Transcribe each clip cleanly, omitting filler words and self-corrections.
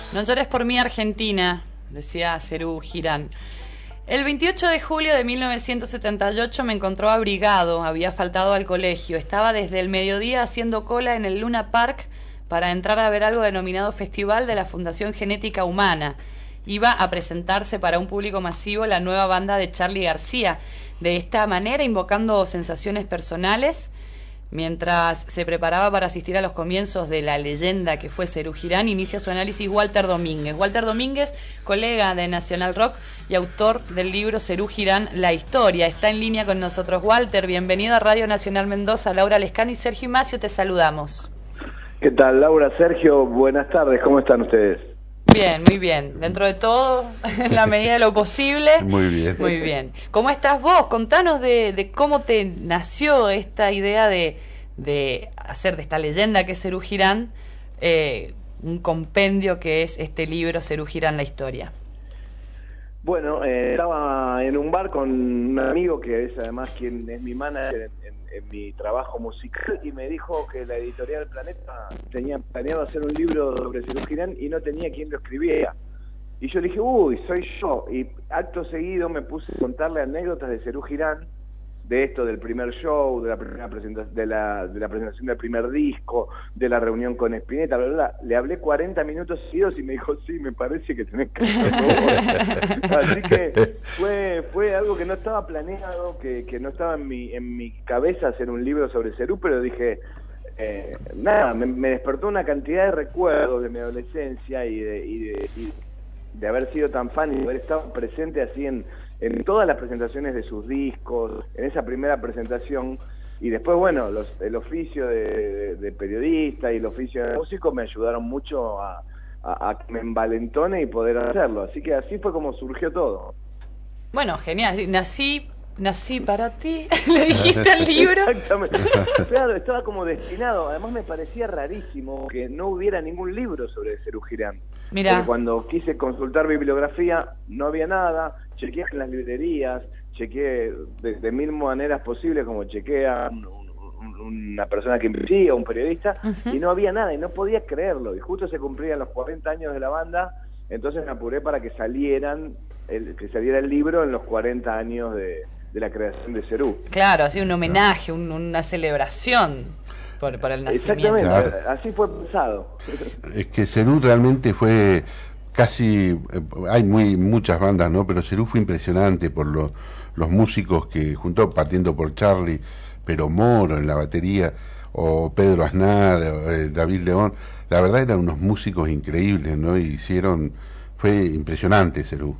No llores por mí, Argentina, decía Serú Girán. El 28 de julio de 1978 me encontró abrigado, había faltado al colegio. Estaba desde el mediodía haciendo cola en el Luna Park para entrar a ver algo denominado Festival de la Fundación Genética Humana. Iba a presentarse para un público masivo la nueva banda de Charly García. De esta manera, invocando sensaciones personales, mientras se preparaba para asistir a los comienzos de la leyenda que fue Serú Girán, inicia su análisis Walter Domínguez. Walter Domínguez, colega de Nacional Rock y autor del libro Serú Girán, La Historia. Está en línea con nosotros. Walter, bienvenido a Radio Nacional Mendoza. Laura Lescano y Sergio Macio, te saludamos. ¿Qué tal, Laura, Sergio? Buenas tardes, ¿cómo están ustedes? Bien, muy bien. Dentro de todo, en la medida de lo posible. Muy bien. Muy bien. ¿Cómo estás vos? Contanos de cómo te nació esta idea de hacer de esta leyenda que es Serú Girán un compendio que es este libro Serú Girán, La Historia. Bueno, estaba en un bar con un amigo que es además quien es mi manager en mi trabajo musical y me dijo que la editorial Planeta tenía planeado hacer un libro sobre Serú Girán y no tenía quien lo escribiera. Y yo le dije, uy, soy yo. Y acto seguido me puse a contarle anécdotas de Serú Girán, de esto del primer show, de la primera presentación, de la presentación del primer disco, de la reunión con Spinetta, bla, bla, bla. Le hablé 40 minutos seguidos y me dijo, sí, me parece que tenés que hacerlo. Así que fue algo que no estaba planeado, que no estaba en mi cabeza hacer un libro sobre Serú, pero dije, nada, me despertó una cantidad de recuerdos de mi adolescencia y de haber sido tan fan y de haber estado presente así en todas las presentaciones de sus discos, en esa primera presentación, y después, bueno, el oficio de periodista y el oficio de músico me ayudaron mucho a que me envalentone y poder hacerlo, así que así fue como surgió todo. Bueno, genial, nací para ti, le dijiste al libro. Exactamente, claro, estaba como destinado, además me parecía rarísimo que no hubiera ningún libro sobre Serú Girán. Mirá. Porque cuando quise consultar bibliografía no había nada, chequeé en las librerías, chequeé de mil maneras posibles, como chequeé a una persona que investiga, un periodista, y no había nada, y no podía creerlo, y justo se cumplían los 40 años de la banda, entonces me apuré para que saliera el libro en los 40 años de la creación de Serú. Claro, así un homenaje, una celebración por el nacimiento. Exactamente, claro. Así fue pensado. Es que Serú realmente fue casi, hay muchas bandas, ¿no? Pero Serú fue impresionante por los músicos que juntó, partiendo por Charly, pero Moro en la batería, o Pedro Aznar, David León. La verdad eran unos músicos increíbles, ¿no? Fue impresionante Serú.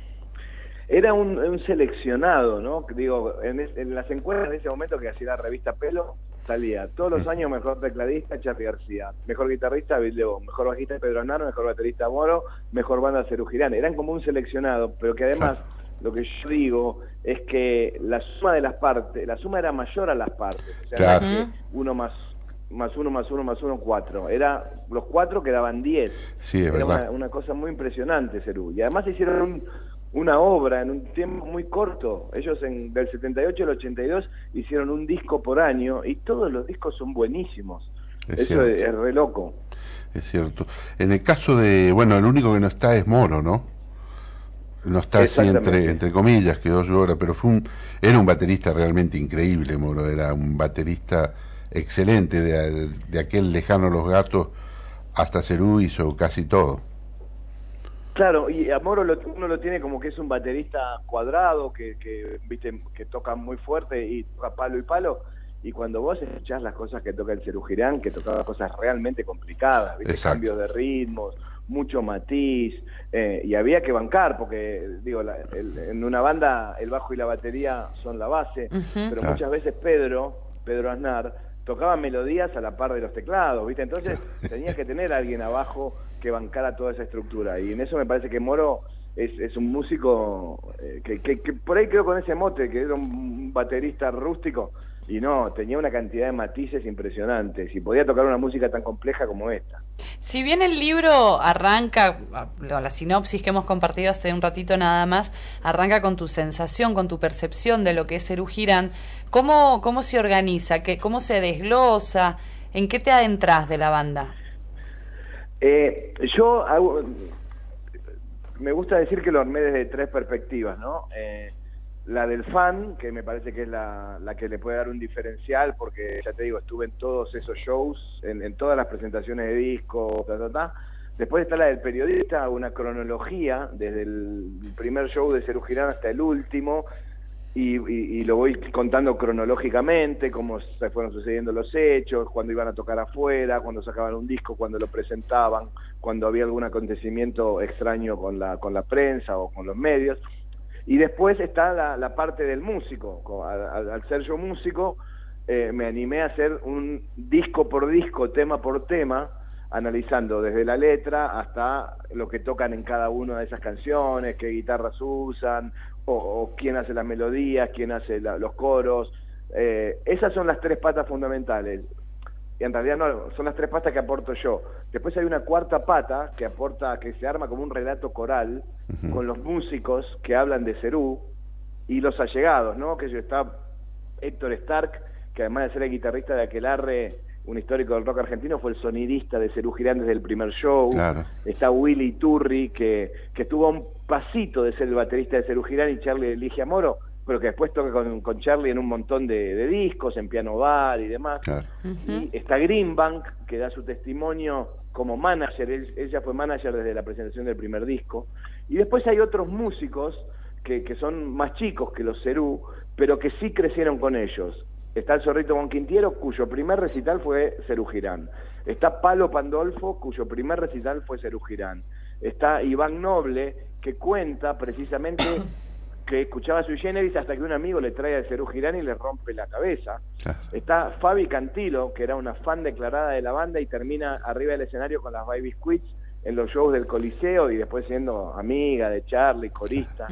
Era un seleccionado, ¿no? Digo, en las encuestas de ese momento que hacía la revista Pelo, salía todos los años mejor tecladista Charly García, mejor guitarrista David León, mejor bajista Pedro Aznar, mejor baterista Moro, mejor banda Serú Girán. Eran como un seleccionado, pero que además lo que yo digo es que la suma de las partes, la suma era mayor a las partes. O sea, claro. que uno más uno más uno, 4. Los 4 quedaban 10. Sí, es era verdad. una cosa muy impresionante, Serú. Y además hicieron una obra en un tiempo muy corto. Ellos del 78 al 82 hicieron un disco por año y todos los discos son buenísimos. Eso es re loco. Es cierto. En el caso de, bueno, el único que no está es Moro, ¿no? No está así entre comillas, quedó llora, pero era un baterista realmente increíble, Moro. Era un baterista excelente, de aquel lejano Los Gatos hasta Serú hizo casi todo. Claro, y a Moro uno lo tiene como que es un baterista cuadrado, que viste, que toca muy fuerte y toca palo y palo, y cuando vos escuchás las cosas que toca el Serú Girán, que tocaba cosas realmente complicadas, viste, cambios de ritmos, mucho matiz, y había que bancar, porque digo, en una banda el bajo y la batería son la base, pero muchas veces Pedro Aznar tocaba melodías a la par de los teclados, ¿viste? Entonces tenías que tener a alguien abajo que bancara toda esa estructura, y en eso me parece que Moro es un músico que por ahí quedó con ese mote, que era un baterista rústico, y no, tenía una cantidad de matices impresionantes, y podía tocar una música tan compleja como esta. Si bien el libro arranca, la sinopsis que hemos compartido hace un ratito nada más, arranca con tu sensación, con tu percepción de lo que es Serú Girán, ¿cómo se organiza? ¿Cómo se desglosa? ¿En qué te adentras de la banda? Yo me gusta decir que lo armé desde 3 perspectivas, ¿no? La del fan, que me parece que es la que le puede dar un diferencial, porque ya te digo, estuve en todos esos shows, en todas las presentaciones de disco, Después está la del periodista, una cronología, desde el primer show de Serú Girán hasta el último, y lo voy contando cronológicamente, cómo se fueron sucediendo los hechos, cuando iban a tocar afuera, cuando sacaban un disco, cuando lo presentaban, cuando había algún acontecimiento extraño con la prensa o con los medios. Y después está la parte del músico. Al ser yo músico, me animé a hacer un disco por disco, tema por tema, analizando desde la letra hasta lo que tocan en cada una de esas canciones, qué guitarras usan, o quién hace las melodías, quién hace los coros. Esas son las 3 patas fundamentales. Y en realidad no, son las 3 patas que aporto yo. Después hay una 4ª pata que se arma como un relato coral, con los músicos que hablan de Serú y los allegados, ¿no? Que está Héctor Stark, que además de ser el guitarrista de Aquelarre, un histórico del rock argentino, fue el sonidista de Serú Girán desde el primer show. Claro. Está Willy Turri, que estuvo a un pasito de ser el baterista de Serú Girán, y Charlie Ligia Moro, pero que después toca con Charlie en un montón de discos, en piano bar y demás. Claro. Y está Greenbank, que da su testimonio como manager. Ella fue manager desde la presentación del primer disco. Y después hay otros músicos que son más chicos que los Serú, pero que sí crecieron con ellos. Está el Zorrito Bonquintiero, cuyo primer recital fue Serú Girán. Está Palo Pandolfo, cuyo primer recital fue Serú Girán. Está Iván Noble, que cuenta precisamente que escuchaba Sui Generis hasta que un amigo le trae a Serú Girán y le rompe la cabeza. Claro. Está Fabi Cantilo, que era una fan declarada de la banda y termina arriba del escenario con las Baby Squids en los shows del Coliseo y después siendo amiga de Charlie, corista.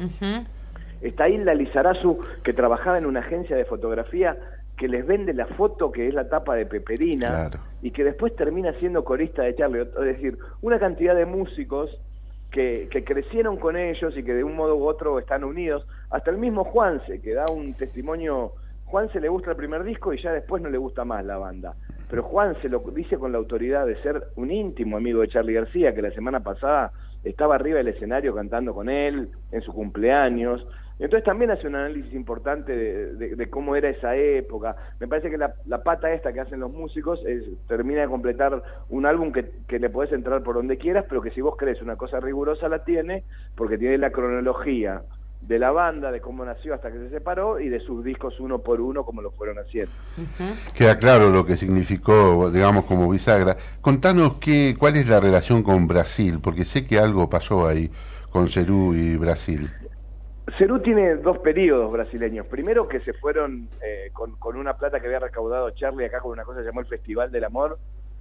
Está Hilda Lizarazu, que trabajaba en una agencia de fotografía que les vende la foto que es la tapa de Peperina, claro, y que después termina siendo corista de Charlie. Es decir, una cantidad de músicos que crecieron con ellos y que de un modo u otro están unidos. Hasta el mismo Juanse, que da un testimonio. Juanse le gusta el primer disco y ya después no le gusta más la banda. Pero Juanse lo dice con la autoridad de ser un íntimo amigo de Charly García, que la semana pasada estaba arriba del escenario cantando con él en su cumpleaños. Entonces también hace un análisis importante de cómo era esa época. Me parece que la pata esta que hacen los músicos termina de completar un álbum que le podés entrar por donde quieras, pero que si vos crees una cosa rigurosa la tiene, porque tiene la cronología de la banda, de cómo nació hasta que se separó, y de sus discos uno por uno como lo fueron haciendo. Queda claro lo que significó, digamos, como bisagra. Contanos cuál es la relación con Brasil, porque sé que algo pasó ahí con Serú y Brasil. Serú tiene 2 periodos brasileños. Primero, que se fueron con una plata que había recaudado Charlie acá con una cosa que se llamó el Festival del Amor.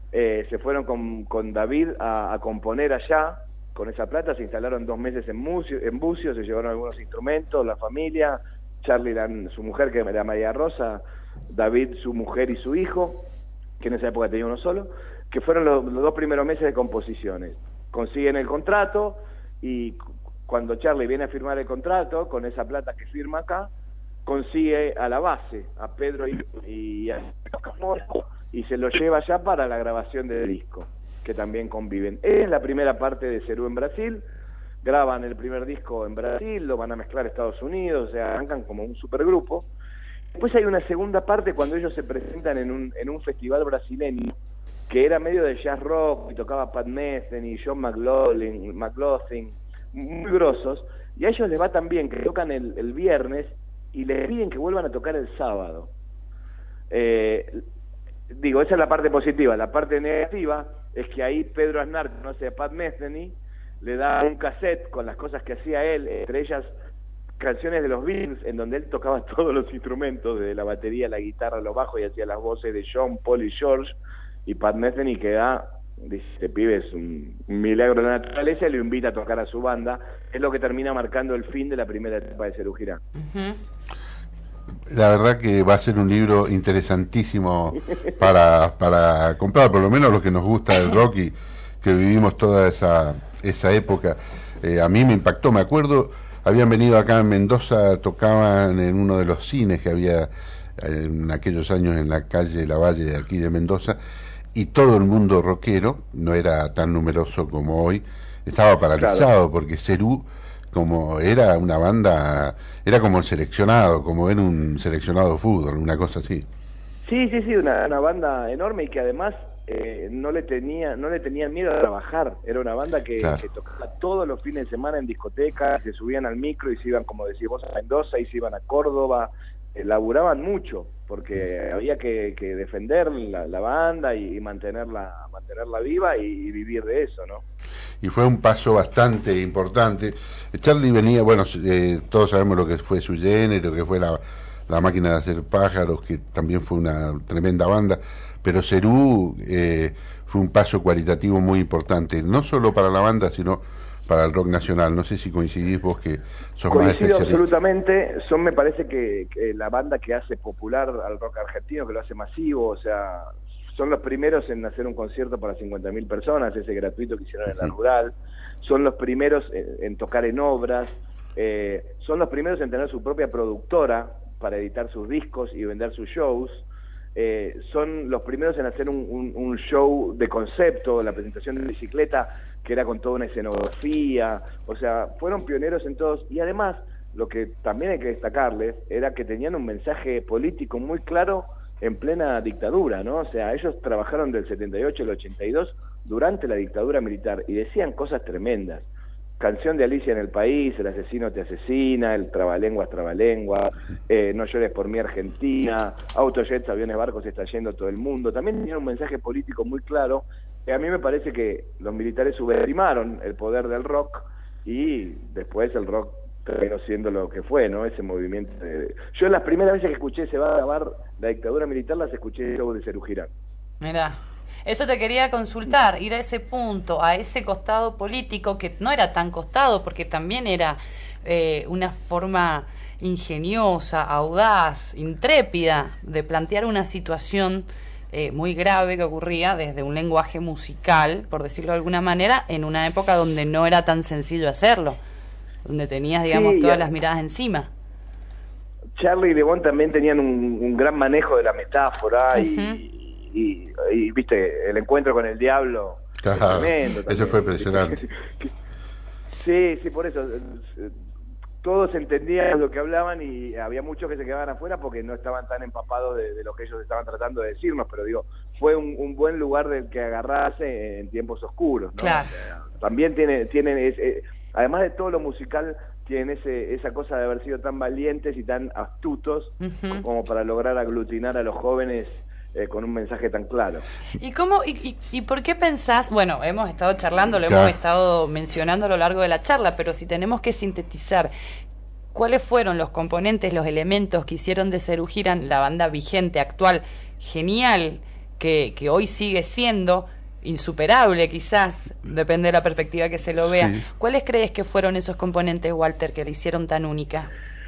Se fueron con David a componer allá. Con esa plata se instalaron 2 meses en Bucios, se llevaron algunos instrumentos, la familia, Charlie, su mujer, que era María Rosa, David, su mujer y su hijo, que en esa época tenía uno solo, que fueron los 2 primeros meses de composiciones. Consiguen el contrato y cuando Charlie viene a firmar el contrato, con esa plata que firma acá, consigue a la base, a Pedro y se lo lleva allá para la grabación del disco, que también conviven. Es la primera parte de Serú en Brasil, graban el primer disco en Brasil, lo van a mezclar a Estados Unidos, o sea, arrancan como un supergrupo. Después hay una segunda parte cuando ellos se presentan en un festival brasileño, que era medio de jazz rock, y tocaba Pat Metheny, John McLaughlin, muy grosos, y a ellos les va tan bien que tocan el viernes y les piden que vuelvan a tocar el sábado. Digo, esa es la parte positiva. La parte negativa es que ahí Pedro Aznar conoce a Pat Metheny, le da un cassette con las cosas que hacía él, entre ellas canciones de los Beatles, en donde él tocaba todos los instrumentos, desde la batería, la guitarra, los bajos, y hacía las voces de John, Paul y George, y Pat Metheny dice, este pibe es un milagro de la naturaleza, y lo invita a tocar a su banda. Es lo que termina marcando el fin de la primera etapa de Serú Girán. La verdad que va a ser un libro interesantísimo para comprar, por lo menos los que nos gusta el rock y que vivimos toda esa época. A mí me impactó, me acuerdo, habían venido acá en Mendoza, tocaban en uno de los cines que había en aquellos años en la calle Lavalle de aquí de Mendoza, y todo el mundo rockero, no era tan numeroso como hoy, estaba paralizado, porque Cerú, como era una banda, era como el seleccionado, como era un seleccionado de fútbol, una cosa así. Sí, una banda enorme y que además no le tenía miedo a trabajar. Era una banda Claro. que tocaba todos los fines de semana en discotecas, se subían al micro y se iban, como decís vos, a Mendoza y se iban a Córdoba. Laburaban mucho porque había que defender la banda y mantenerla viva y vivir de eso, ¿no? Y fue un paso bastante importante. Charlie venía, bueno, todos sabemos lo que fue Su Género, que fue la Máquina de Hacer Pájaros, que también fue una tremenda banda, pero Cerú fue un paso cualitativo muy importante, no solo para la banda, sino para el rock nacional. No sé si coincidís vos, que sos más Coincido especialista. absolutamente. Me parece que la banda que hace popular al rock argentino, que lo hace masivo, o sea, son los primeros en hacer un concierto para 50.000 personas, ese gratuito que hicieron en la Rural, son los primeros en tocar en obras, son los primeros en tener su propia productora para editar sus discos y vender sus shows, son los primeros en hacer un show de concepto, la presentación de bicicleta, que era con toda una escenografía, o sea, fueron pioneros en todos, y además, lo que también hay que destacarles, era que tenían un mensaje político muy claro en plena dictadura, ¿no? O sea, ellos trabajaron del 78 al 82 durante la dictadura militar, y decían cosas tremendas. Canción de Alicia en el País, El asesino te asesina, El trabalengua es trabalengua, No llores por mi Argentina, Autojets, aviones, barcos, está yendo todo el mundo. También tenían un mensaje político muy claro, que a mí me parece que los militares subestimaron el poder del rock, y después el rock terminó siendo lo que fue, ¿no? Ese movimiento. Yo las primeras veces que escuché Se va a acabar la dictadura militar, las escuché en el show de Cerú Girán. Mirá, eso te quería consultar, ir a ese punto, a ese costado político, que no era tan costado, porque también era una forma ingeniosa, audaz, intrépida de plantear una situación muy grave que ocurría desde un lenguaje musical, por decirlo de alguna manera, en una época donde no era tan sencillo hacerlo, donde tenías, digamos, todas las miradas encima. Charlie y Lebón también tenían un gran manejo de la metáfora, y viste, el encuentro con el diablo, Claro, tremendo también. eso fue impresionante. Sí, por eso todos entendían lo que hablaban, y había muchos que se quedaban afuera porque no estaban tan empapados de lo que ellos estaban tratando de decirnos, pero digo, fue un buen lugar del que agarrarse en tiempos oscuros, ¿no? Claro. O sea, también tienen además de todo lo musical, tienen esa cosa de haber sido tan valientes y tan astutos como para lograr aglutinar a los jóvenes con un mensaje tan claro. ¿Y cómo y por qué pensás? Bueno, hemos estado charlando, lo Claro. hemos estado mencionando a lo largo de la charla, pero si tenemos que sintetizar, ¿cuáles fueron los componentes, los elementos que hicieron de Cerú Girán la banda vigente, actual, genial, que hoy sigue siendo insuperable quizás, depende de la perspectiva que se lo vea? Sí. ¿Cuáles crees que fueron esos componentes, Walter, que la hicieron tan única?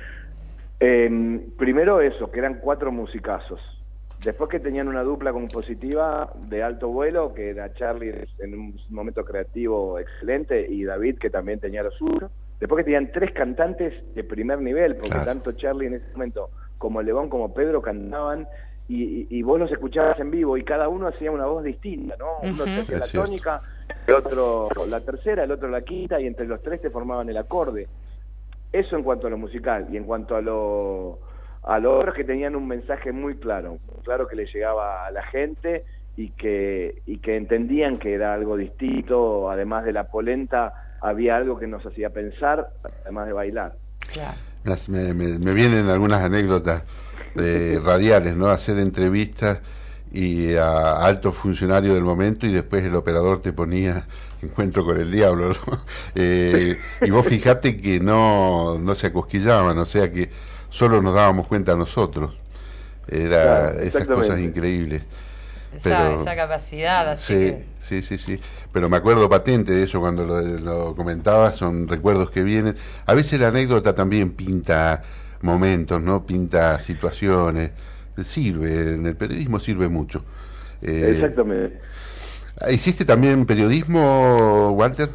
Primero eso, que eran 4 musicazos. Después que tenían una dupla compositiva de alto vuelo, que era Charlie en un momento creativo excelente, y David, que también tenía lo suyo. Después que tenían 3 cantantes de primer nivel, porque Claro. tanto Charlie en ese momento como Lebón como Pedro cantaban, y vos los escuchabas en vivo, y cada uno hacía una voz distinta, ¿no? Uno hacía la tónica, el otro la tercera, el otro la quinta, y entre los 3 te formaban el acorde. Eso en cuanto a lo musical, y en cuanto a los otros, que tenían un mensaje muy claro que le llegaba a la gente, y que entendían que era algo distinto. Además de la polenta, había algo que nos hacía pensar, además de bailar. Claro. Me vienen algunas anécdotas radiales, ¿no? Hacer entrevistas y a altos funcionarios del momento, y después el operador te ponía Encuentro con el Diablo, ¿no? Y vos fijate que no se acosquillaban, o sea que solo nos dábamos cuenta nosotros. Era Claro, esas cosas increíbles. Esa capacidad, así Sí. Pero me acuerdo patente de eso cuando lo comentabas, son recuerdos que vienen. A veces la anécdota también pinta momentos, ¿no? Pinta situaciones. Sirve, en el periodismo sirve mucho. Exactamente. ¿Hiciste también periodismo, Walter?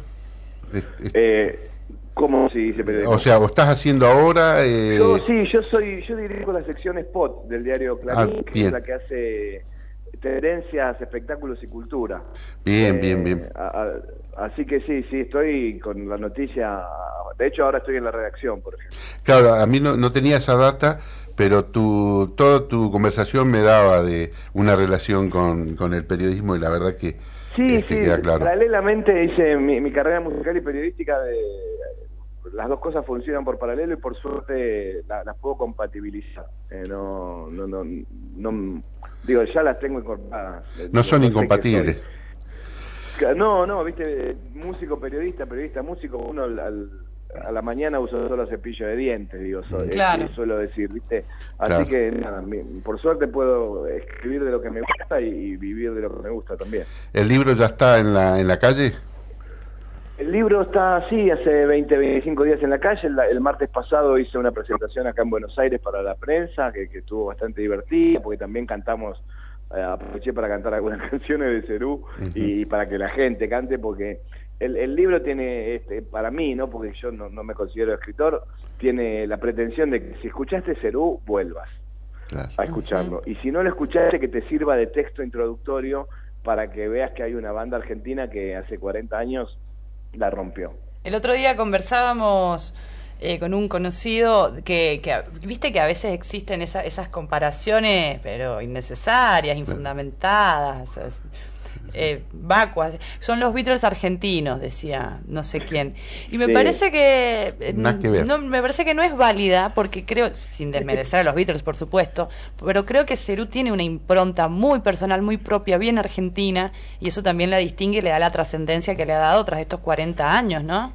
¿Cómo se dice periodismo? O sea, ¿vos estás haciendo ahora? Yo dirijo la sección Spot del diario Clarín, que bien. es la que hace tendencias, espectáculos y cultura. Bien, bien. Así que sí, estoy con la noticia. De hecho, ahora estoy en la redacción, por ejemplo. Claro, a mí no tenía esa data, pero toda tu conversación me daba de una relación con el periodismo y la verdad que queda claro. Paralelamente hice mi carrera musical y periodística. Las dos cosas funcionan por paralelo y por suerte las puedo compatibilizar. Digo, ya las tengo incorporadas. No son incompatibles. No, viste, músico, periodista, músico, uno a la mañana uso solo cepillo de dientes, digo, claro. Suelo decir, viste. Así claro. que nada, por suerte puedo escribir de lo que me gusta y vivir de lo que me gusta también. ¿El libro ya está en la calle? El libro está así, hace 25 días en la calle. El martes pasado hice una presentación acá en Buenos Aires para la prensa, que estuvo bastante divertida, porque también cantamos, aproveché para cantar algunas canciones de Cerú y para que la gente cante, porque el libro tiene, para mí, ¿no? Porque yo no me considero escritor, tiene la pretensión de que si escuchaste Cerú, vuelvas a escucharlo. Y si no lo escuchaste, que te sirva de texto introductorio para que veas que hay una banda argentina que hace 40 años la rompió. El otro día conversábamos con un conocido que viste que a veces existen esas comparaciones, pero innecesarias, infundamentadas, vacuas. Son los Beatles argentinos, decía no sé quién. Y me parece que me parece que no es válida, porque creo, sin desmerecer a los Beatles, por supuesto, pero creo que Cerú tiene una impronta muy personal, muy propia, bien argentina, y eso también la distingue y le da la trascendencia que le ha dado tras estos 40 años, ¿no?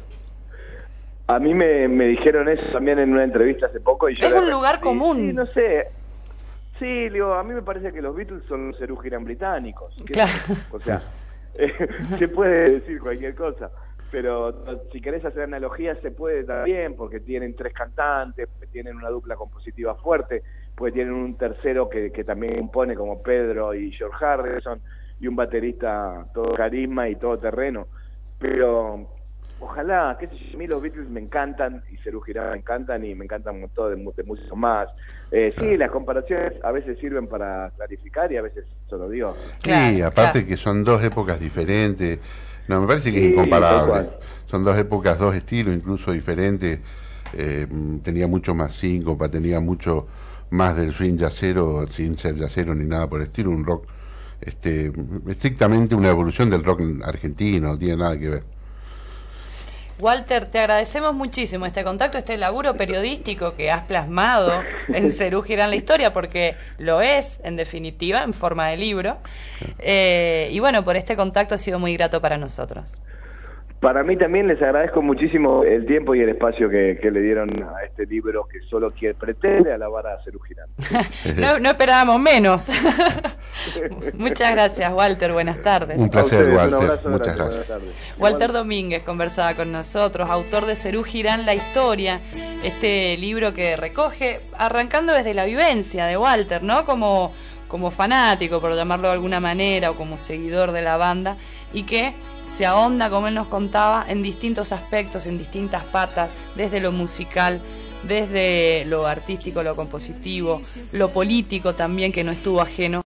A mí me dijeron eso también en una entrevista hace poco. Y yo es un lugar común. Sí, no sé. Sí, digo, a mí me parece que los Beatles son los Cerú Girán británicos. Claro. O sea, se puede decir cualquier cosa, pero si querés hacer analogías se puede también, porque tienen 3 cantantes, tienen una dupla compositiva fuerte, pues tienen un tercero que también compone, como Pedro y George Harrison, y un baterista todo carisma y todo terreno. Pero ojalá, qué sé yo, a mí los Beatles me encantan, y Cerú Girán me encantan, y me encantan un montón de músicos más. Sí, las comparaciones a veces sirven para clarificar y a veces solo digo. Sí, aparte que son dos épocas diferentes. No, me parece que es incomparable. Son dos épocas, dos estilos incluso diferentes. Tenía mucho más síncopa, tenía mucho más del swing jazzero, sin ser jazzero ni nada por el estilo. Un rock, estrictamente una evolución del rock argentino, no tiene nada que ver. Walter, te agradecemos muchísimo este contacto, este laburo periodístico que has plasmado en Cerú Girán la historia, porque lo es, en definitiva, en forma de libro. Y bueno, por este contacto ha sido muy grato para nosotros. Para mí también les agradezco muchísimo el tiempo y el espacio que le dieron a este libro que solo pretende alabar a Cerú Girán. No esperábamos menos. Muchas gracias, Walter. Buenas tardes. Un placer, Walter. Un abrazo, muchas gracias. Walter Domínguez conversaba con nosotros, autor de Cerú Girán la historia, este libro que recoge, arrancando desde la vivencia de Walter, ¿no? Como fanático, por llamarlo de alguna manera, o como seguidor de la banda, y que se ahonda, como él nos contaba, en distintos aspectos, en distintas patas, desde lo musical, desde lo artístico, lo compositivo, lo político también, que no estuvo ajeno